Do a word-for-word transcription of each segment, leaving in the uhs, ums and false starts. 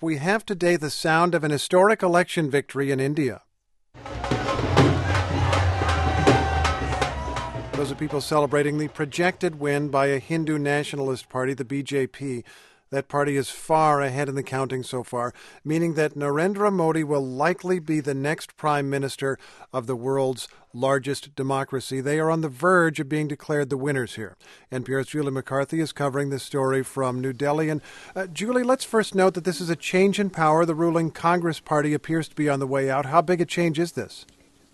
we have today the sound of an historic election victory in India. Those are people celebrating the projected win by a Hindu nationalist party, the B J P. That party is far ahead in the counting so far, meaning that Narendra Modi will likely be the next prime minister of the world's largest democracy. They are on the verge of being declared the winners here. N P R's Julie McCarthy is covering this story from New Delhi. And uh, Julie, let's first note that this is a change in power. The ruling Congress party appears to be on the way out. How big a change is this?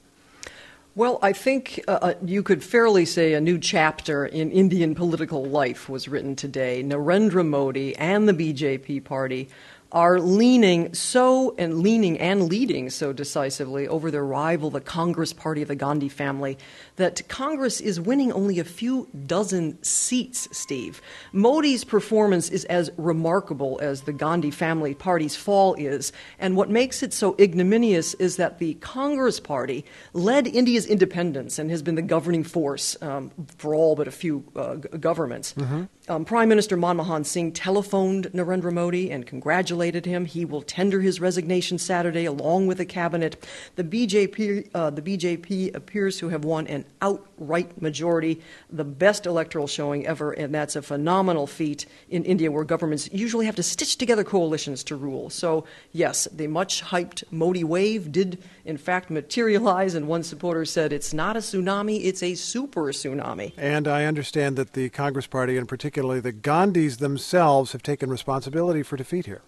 Well, I think uh, you could fairly say a new chapter in Indian political life was written today. Narendra Modi and the B J P party are leaning so and leaning and leading so decisively over their rival, the Congress party of the Gandhi family, that Congress is winning only a few dozen seats, Steve. Modi's performance is as remarkable as the Gandhi family party's fall is, and what makes it so ignominious is that the Congress party led India's independence and has been the governing force um, for all but a few uh, g- governments. Mm-hmm. Um, Prime Minister Manmohan Singh telephoned Narendra Modi and congratulated him. He will tender his resignation Saturday along with the cabinet. The B J P, uh, the B J P appears to have won an outright majority, the best electoral showing ever, and that's a phenomenal feat in India where governments usually have to stitch together coalitions to rule. So, yes, the much-hyped Modi wave did, in fact, materialize, and one supporter said it's not a tsunami, it's a super tsunami. And I understand that the Congress party, and particularly the Gandhis themselves, have taken responsibility for defeat here.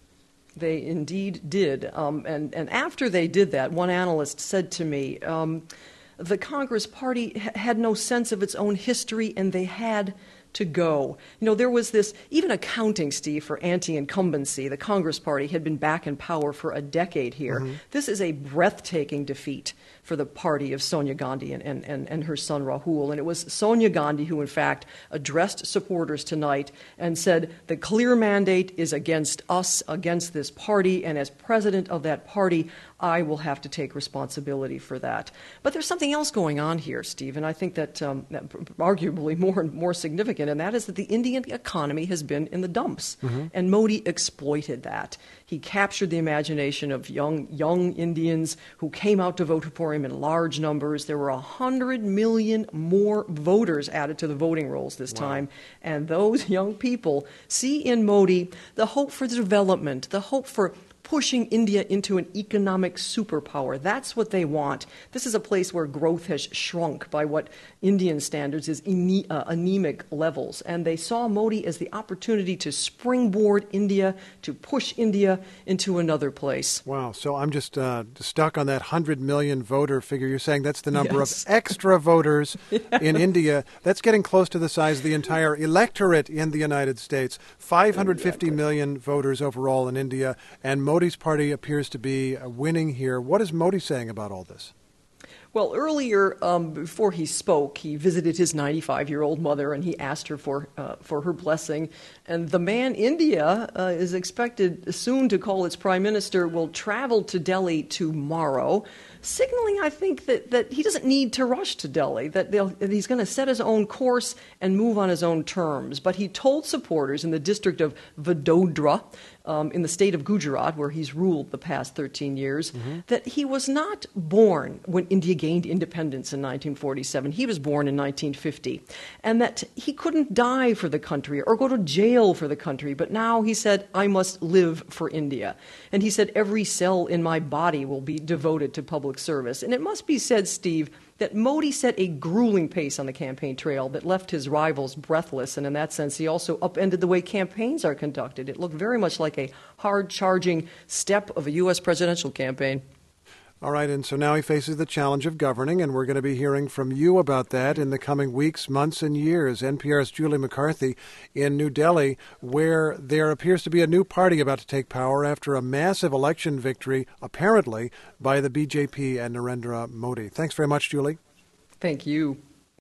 They indeed did. Um, and, and after they did that, one analyst said to me, um, the Congress party ha- had no sense of its own history, and they had to go. You know, there was this, even accounting, Steve, for anti-incumbency. The Congress party had been back in power for a decade here. Mm-hmm. This is a breathtaking defeat for the party of Sonia Gandhi and, and, and, and her son Rahul. And it was Sonia Gandhi who, in fact, addressed supporters tonight and said the clear mandate is against us, against this party, and as president of that party, I will have to take responsibility for that. But there's something else going on here, Steve, and I think that, um, that arguably more and more significant, and that is that the Indian economy has been in the dumps, mm-hmm. and Modi exploited that. He captured the imagination of young young Indians who came out to vote for him in large numbers. There were one hundred million more voters added to the voting rolls this wow. time, and those young people see in Modi the hope for development, the hope for pushing India into an economic superpower. That's what they want. This is a place where growth has shrunk by what Indian standards is ane- uh, anemic levels. And they saw Modi as the opportunity to springboard India, to push India into another place. Wow. So I'm just uh, stuck on that one hundred million voter figure. You're saying that's the number yes. of extra voters yes. in India. That's getting close to the size of the entire electorate in the United States. five hundred fifty exactly. million voters overall in India, and Modi Modi's party appears to be winning here. What is Modi saying about all this? Well, earlier, um, before he spoke, he visited his ninety-five-year-old mother, and he asked her for uh, for her blessing. And the man, India, uh, is expected soon to call its prime minister, will travel to Delhi tomorrow, signaling, I think, that, that he doesn't need to rush to Delhi, that, that he's going to set his own course and move on his own terms. But he told supporters in the district of Vadodara, um, in the state of Gujarat, where he's ruled the past thirteen years, mm-hmm. that he was not born when India gained independence in nineteen forty-seven. He was born in nineteen fifty. And that he couldn't die for the country or go to jail for the country. But now he said, I must live for India. And he said, every cell in my body will be devoted to public service. And it must be said, Steve, that Modi set a grueling pace on the campaign trail that left his rivals breathless. And in that sense, he also upended the way campaigns are conducted. It looked very much like a hard-charging step of a U S presidential campaign. All right, and so now he faces the challenge of governing, and we're going to be hearing from you about that in the coming weeks, months, and years. N P R's Julie McCarthy in New Delhi, where there appears to be a new party about to take power after a massive election victory, apparently, by the B J P and Narendra Modi. Thanks very much, Julie. Thank you.